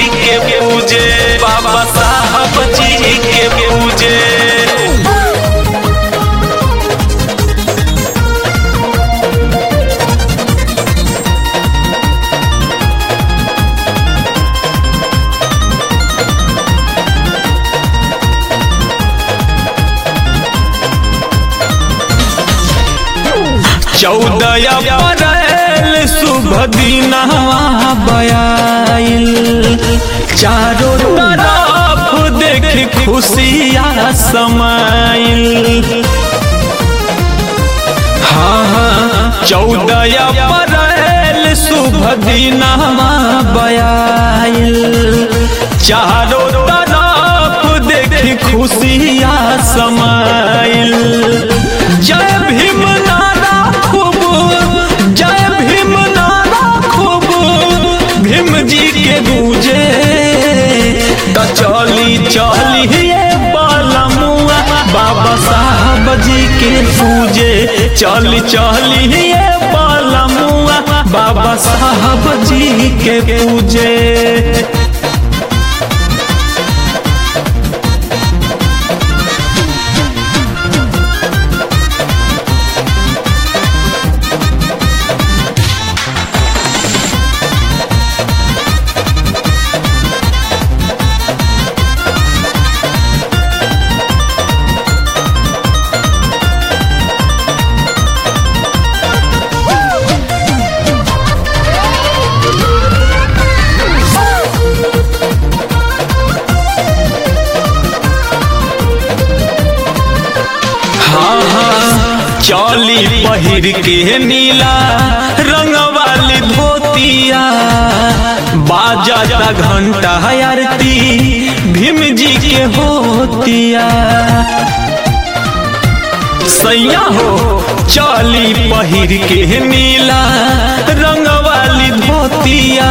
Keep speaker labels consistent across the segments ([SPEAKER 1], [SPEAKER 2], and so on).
[SPEAKER 1] के पूजे, बाबा साहब जी के पूजे। चौदह अप्रैल शुभ दिनवा बयाइल, चारों तरफ देख खुशियाँ समाइल। हाँ 14 अप्रैल शुभ दिनवा बयाइल, चारों तरफ देख खुशियाँ समाइल। जय भीम नारा खूब, जय भीम नारा खूब भीम जी के गूंजे। त चली चली बालमुआ बाबा साहब जी के पूजे, चली चली बालमुआ बाबा साहब जी के पूजे। चौली पहिर के नीला रंग वाली धोतिया, बाजा घंटा आरती भीम जी के होतिया। सैया हो चौली पहिर के नीला रंग वाली धोतिया,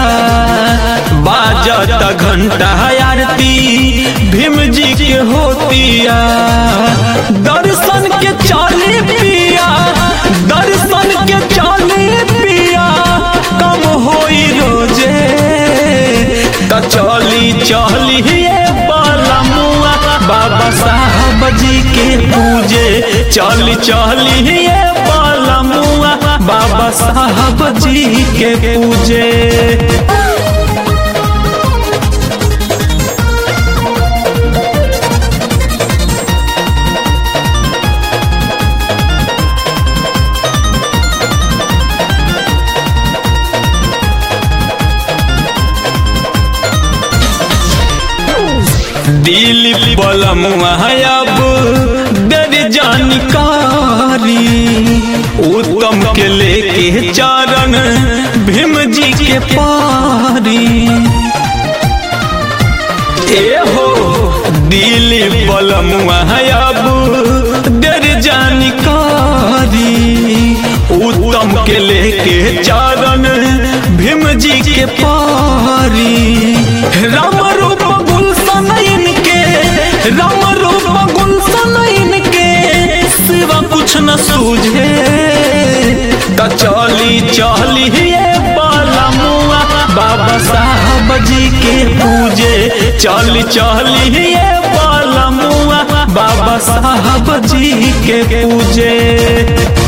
[SPEAKER 1] बाजा घंटा आरती भीम जी के होतिया। दर्शन के चाली पिया, दर्शन के चाली पिया कम होई रोजे। त चली चली बालमुआ बाबा साहब जी के पूजे, चली चली बालमुआ बाबा साहब जी के पूजे। दिल बलमुआ अब दर जानकारी, उत्तम के लेके चरण भीम जी के पारी। ए हो दिल बलमुआ अब दर जानकारी, उत्तम के लेके चरण भीम जी के पारी। राम रूप गुलशन इनके, राम रूप गुलशन इनके सिवा कुछ न सूझे। त चली चली बालमुआ बाबा साहब जी के पूजे, चली चली बालमुआ बाबा साहब जी के पूजे।